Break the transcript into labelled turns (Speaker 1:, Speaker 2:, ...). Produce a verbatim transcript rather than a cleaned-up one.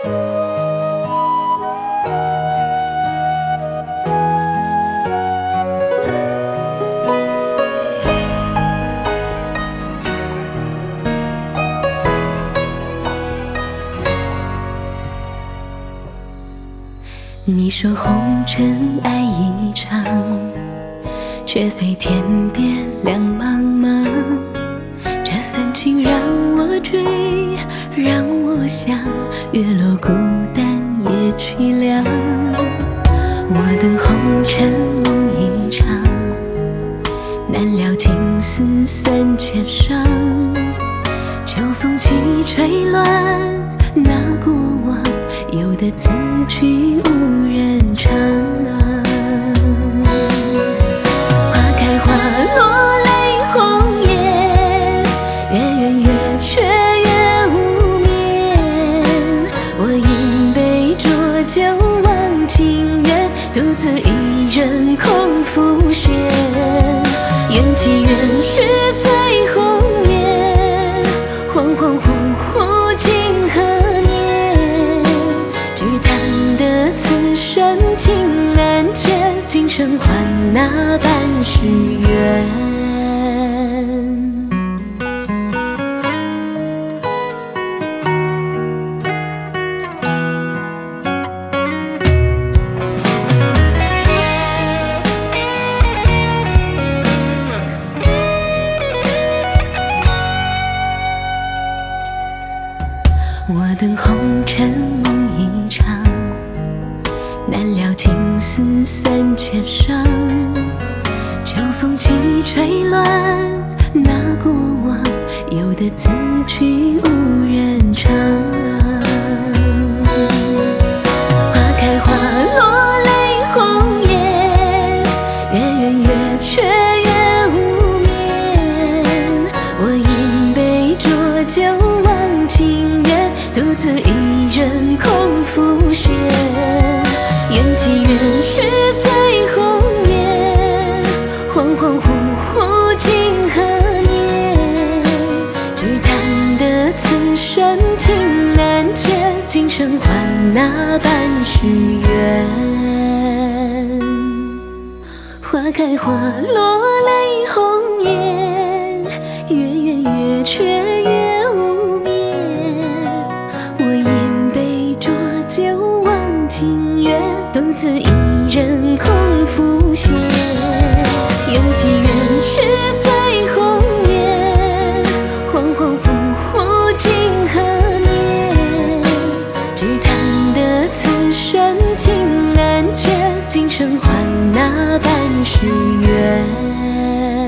Speaker 1: 你说红尘爱一场，却非天边两茫茫。这份情让我追，让我想，月落孤单也凄凉。我等红尘梦一场，难料情丝三千伤。秋风起吹乱那过往，有的字句无人唱。花开花落泪红颜，越圆越缺越无眠。我饮杯浊酒忘情缘，独自一人空浮现。缘起缘去最红颜，恍恍惚惚今何年？只叹得此生情难牵，今生还那半世缘。我等红尘梦一场，难料情丝三千伤。秋风起吹乱那过往，有的字句无人唱。花开花落泪红颜，越圆越缺越无眠。我饮杯浊酒忘情缘，独自一人空浮现。缘起缘去最红颜，恍恍惚惚今何年？只叹得此生情难牵，今生还那半世缘。花开花落泪红颜，越圆越缺越无眠。我饮杯浊酒忘情缘，独自一人空浮现。缘起缘去最红颜，恍恍惚惚今何年？只叹得此生情难牵，今生还那半世缘。